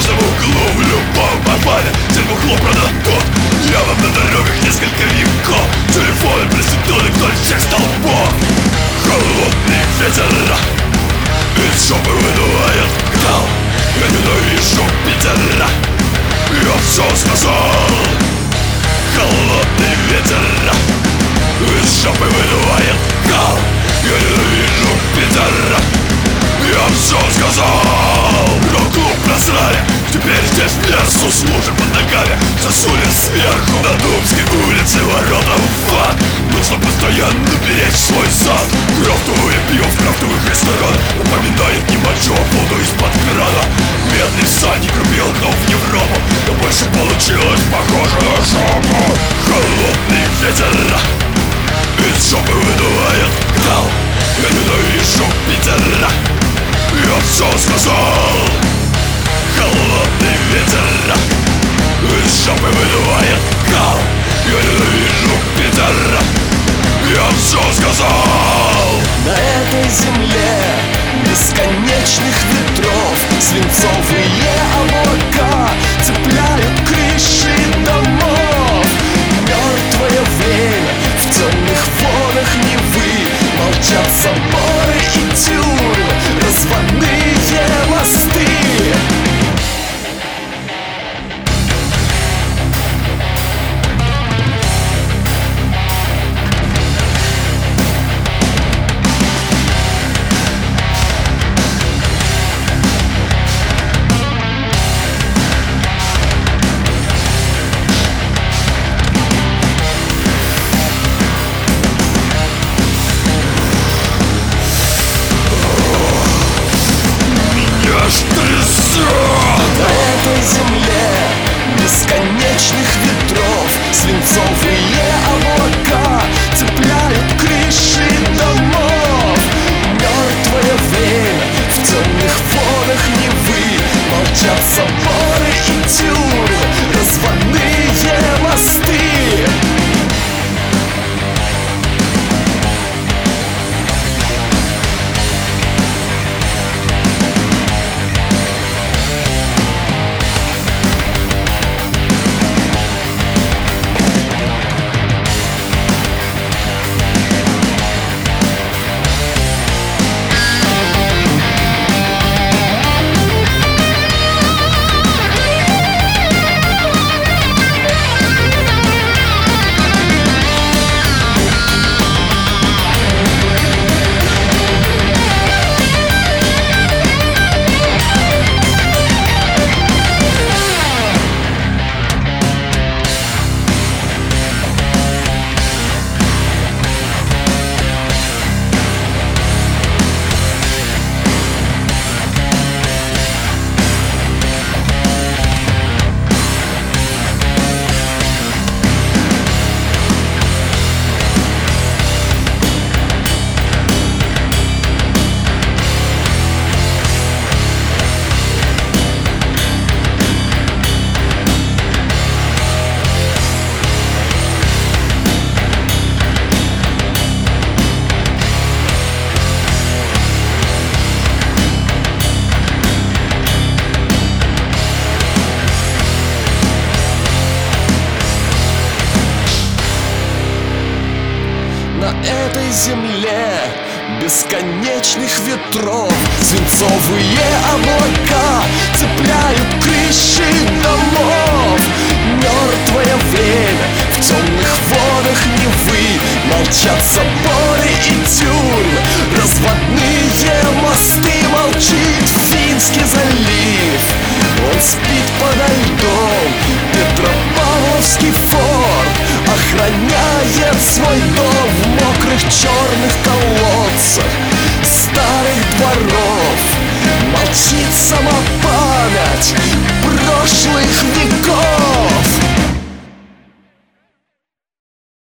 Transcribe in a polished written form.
каждом углу, в любом подвале. Тем углом продан тот. Явно на дорогах несколько веков. Телефоны пристегнули вдоль всех столбов. Холодный ветер из жопы выдувает гнал. Я ненавижу Питера, я все сказал. Холодный ветер из жопы выдувает гнал. Я ненавижу Питера, я все сказал. Рок-клуб просрали, теперь здесь мерзну. Служи под ногами, засули сверху. На Думской улице ворота в ад. Нужно постоянно беречь свой зад. Крафтовое пиво в крафтовых ресторанах напоминает не мочу, а воду из-под крана. Медный всадник рубил гнов в Европу, но больше получилось похоже на жопу. Холодный ветер из жопы выдувает гнал. Я ненавижу Питера, я все сказал. Холодный ветер из жопы выдувает гнал. Я ненавижу Питера, я все сказал. На этой земле бесконечных ветров свинцовые облака цепляют крыши домов. Мертвое время в темных водах Невы. Молчат соборы и тюрьмы, разводные мосты. На этой земле бесконечных ветров свинцовые облака цепляют крыши домов. Мертвое время в темных водах Невы. Молчат соборы и тюрьмы, разводные мосты. На этой земле бесконечных ветров свинцовые облака цепляют крыши домов. Мертвое время в темных водах Невы. Молчат соборы и тюрьмы, разводные мосты. Молчит Финский залив, он спит подо льдом. Петропавловский форт охраняет свой дом в мокрых черных колоннах.